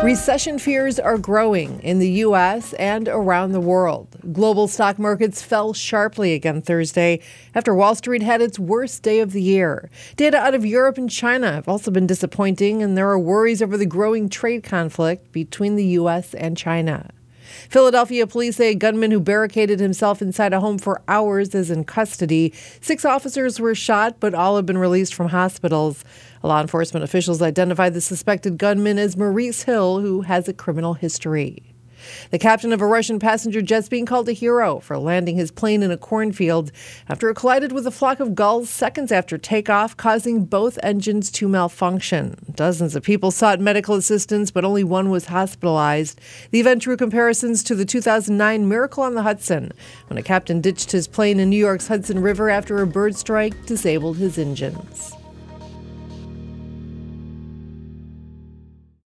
Recession fears are growing in the U.S. and around the world. Global stock markets fell sharply again Thursday after Wall Street had its worst day of the year. Data out of Europe and China have also been disappointing, and there are worries over the growing trade conflict between the U.S. and China. Philadelphia police say a gunman who barricaded himself inside a home for hours is in custody. 6 officers were shot, but all have been released from hospitals. Law enforcement officials identified the suspected gunman as Maurice Hill, who has a criminal history. The captain of a Russian passenger jet is being called a hero for landing his plane in a cornfield after it collided with a flock of gulls seconds after takeoff, causing both engines to malfunction. Dozens of people sought medical assistance, but only one was hospitalized. The event drew comparisons to the 2009 Miracle on the Hudson, when a captain ditched his plane in New York's Hudson River after a bird strike disabled his engines.